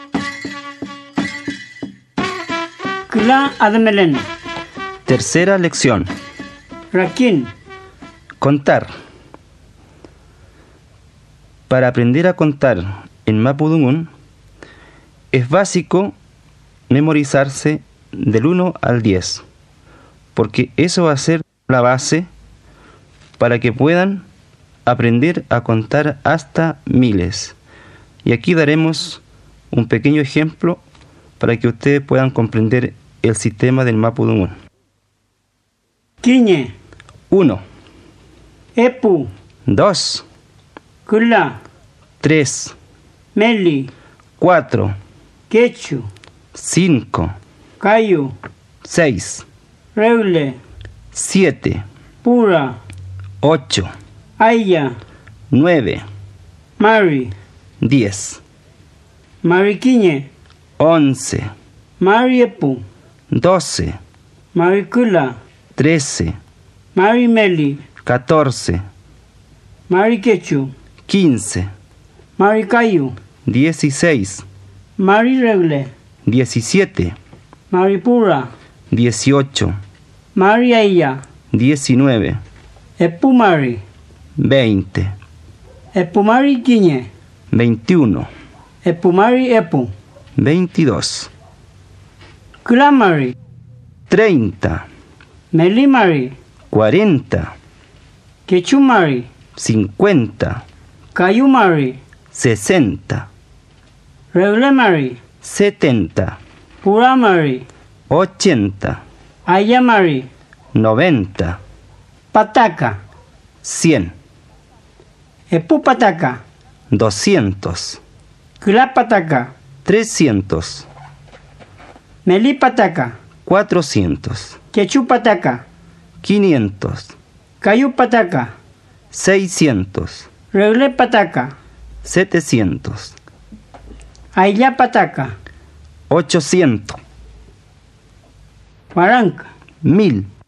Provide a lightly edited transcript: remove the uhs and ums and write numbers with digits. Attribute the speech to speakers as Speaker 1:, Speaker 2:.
Speaker 1: Kla admelen.
Speaker 2: Tercera lección.
Speaker 1: Rakin.
Speaker 2: Contar. Para aprender a contar en Mapudungun es básico memorizarse del 1 al 10, porque eso va a ser la base para que puedan aprender a contar hasta miles. Y aquí daremos un pequeño ejemplo para que ustedes puedan comprender el sistema del Mapudungun.
Speaker 1: Kiñe.
Speaker 2: 1,
Speaker 1: Epu.
Speaker 2: 2,
Speaker 1: Kula.
Speaker 2: 3,
Speaker 1: Meli.
Speaker 2: 4,
Speaker 1: Quechu.
Speaker 2: 5,
Speaker 1: Cayu.
Speaker 2: 6,
Speaker 1: Reule.
Speaker 2: 7,
Speaker 1: Pura.
Speaker 2: 8,
Speaker 1: Aya.
Speaker 2: 9,
Speaker 1: Mari.
Speaker 2: 10,
Speaker 1: Mariquiñe.
Speaker 2: 11,
Speaker 1: Mari Epu.
Speaker 2: 12,
Speaker 1: Mari Kula.
Speaker 2: 13,
Speaker 1: Mari Meli.
Speaker 2: 14,
Speaker 1: Mari Quechu.
Speaker 2: 15,
Speaker 1: Mari Cayu.
Speaker 2: 16,
Speaker 1: Mari Reule.
Speaker 2: 17,
Speaker 1: Mari Pura.
Speaker 2: 18,
Speaker 1: Mari Aya.
Speaker 2: 19,
Speaker 1: Epu Mari.
Speaker 2: 20,
Speaker 1: Epu Mari Quiñe.
Speaker 2: 21,
Speaker 1: Epu Mari Epu.
Speaker 2: 22,
Speaker 1: Kula Mari.
Speaker 2: 30,
Speaker 1: Meli Mari.
Speaker 2: 40,
Speaker 1: Quechu Mari.
Speaker 2: 50,
Speaker 1: Cayu Mari.
Speaker 2: 60,
Speaker 1: Reule Mari.
Speaker 2: 70,
Speaker 1: Pura Mari.
Speaker 2: 80,
Speaker 1: Aya Mari.
Speaker 2: 90,
Speaker 1: Pataca.
Speaker 2: 100,
Speaker 1: Epu Pataca.
Speaker 2: 200,
Speaker 1: Kula Pataca.
Speaker 2: 300,
Speaker 1: Meli Pataca.
Speaker 2: 400,
Speaker 1: Quechu Pataca.
Speaker 2: 500,
Speaker 1: Cayu Pataca.
Speaker 2: 600,
Speaker 1: Reule Pataca.
Speaker 2: 700,
Speaker 1: Aya Pataca.
Speaker 2: 800,
Speaker 1: Guaranca.
Speaker 2: 1000.